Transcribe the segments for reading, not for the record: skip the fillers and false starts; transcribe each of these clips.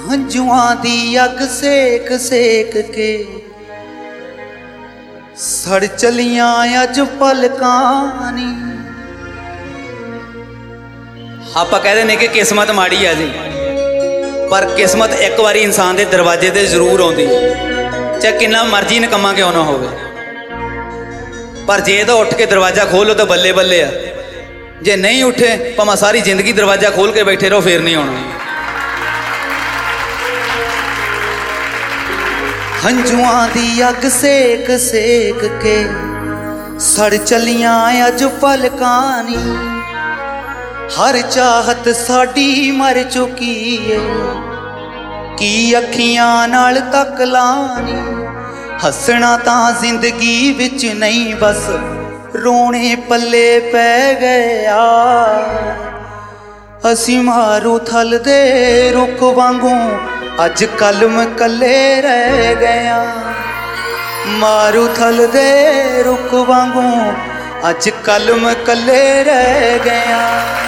हंजुआं दी अग सेक सेक के सड़ चलियां अज पलकां नी। ਆਪਾਂ कहते हैं कि किस्मत माड़ी आ जी, पर किस्मत एक बारी इंसान के दरवाजे ते जरूर आउंदी है, चाहे किन्ना मर्जी निकम्मा क्यों ना होवे। पर जे तो उठ के दरवाजा खोलो तो बल्ले बल्ले आ, जे नहीं उठे भावें सारी जिंदगी दरवाजा खोल के बैठे रहो फिर नहीं आना। हंजुआं दी अग सेक सेक के सड़ चलियां अज पलकां नी। हर चाहत साडी मर चुकी है, की अखियां नाल तक लानी। हसना तां जिंदगी विच नहीं बस रोने पल्ले पै गया। असी मारू थल दे रुख वांगू अज कलम कले रह गया। मारू थल दे रुख वांगू अज कलम कले रह गया।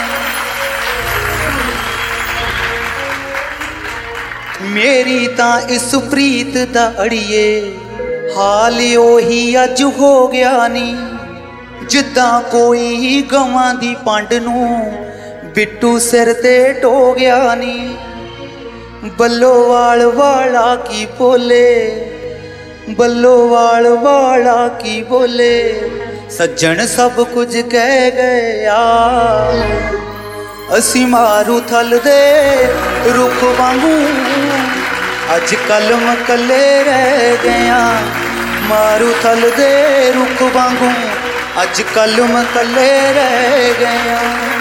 मेरी तां इस प्रीत दा अड़िए हाल ओही अज हो गया नी। जिद्दां कोई गवां दी पंड नूं बिट्टू सिर ते ढो गया नी। बल्लोवाल वाला की बोले, बल्लोवाल वाला की बोले, सज्जन सब कुछ कह गया। असी मारू थल दे रुख वांगू अज कलम कले रह गया। मारू थल दे रुख वांगू अज कलम कले रह गया।